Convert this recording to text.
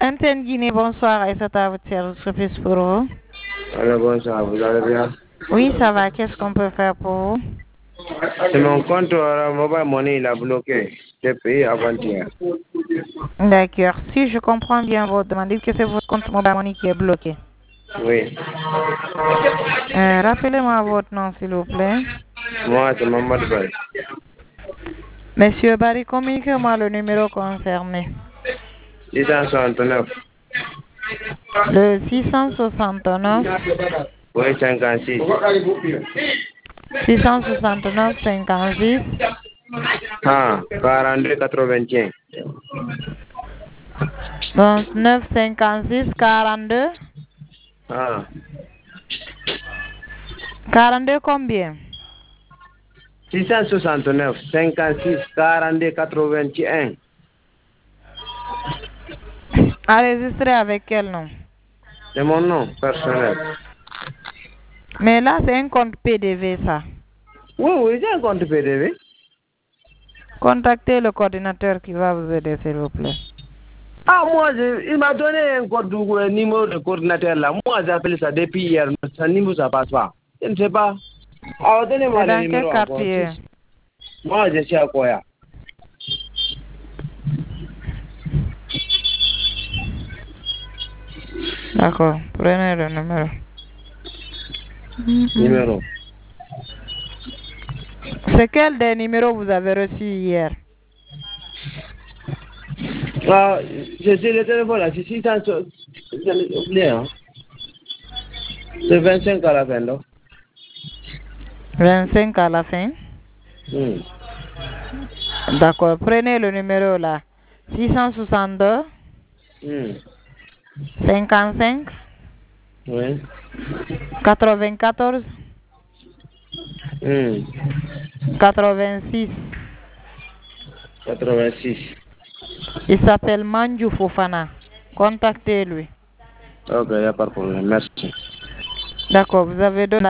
Antenne Guinée, bonsoir. Aïssata à votre service, je fais pour vous. Alors bonsoir, vous allez bien? Oui, ça va. Qu'est-ce qu'on peut faire pour vous? C'est mon compte Mobile Money, il a bloqué. J'ai payé avant-hier. D'accord. Si je comprends bien votre demande, dites que c'est votre compte Mobile Money qui est bloqué. Oui. Rappelez-moi votre nom, s'il vous plaît. Moi, c'est Mamadou Bay. Monsieur Barry, communiquez-moi le numéro concerné. 669. Le 669 Oui, 56. 669 56 Ah, 42 81. 29 56 42 Ah, 42 combien? 669, 56, 42 81. Enregistré avec quel nom? C'est mon nom personnel. Mais là, c'est un compte PDV, ça. Oui, oui, j'ai un compte PDV. Contactez le coordinateur qui va vous aider, s'il vous plaît. Ah, moi, il m'a donné un numéro de coordinateur là. Moi, j'ai appelé ça depuis hier. Ce numéro, ça passe pas. Je ne sais pas. Ah, donnez-moi C'est le dans quel numéro encore. quartier? Moi, je suis à Koya. D'accord, prenez le numéro. Numéro. C'est quel des numéros vous avez reçu hier? Ah, c'est le téléphone là. C'est 600. J'ai oublié, hein. C'est 25 à la fin, non? 25 à la fin. D'accord, prenez le numéro là. 662 Hmm. 55 Oui. 94 Hmm. 86. 86. Il s'appelle Manju Fofana. Contactez-lui. Ok, il n'y a pas de problème. Merci. D'accord, vous avez donné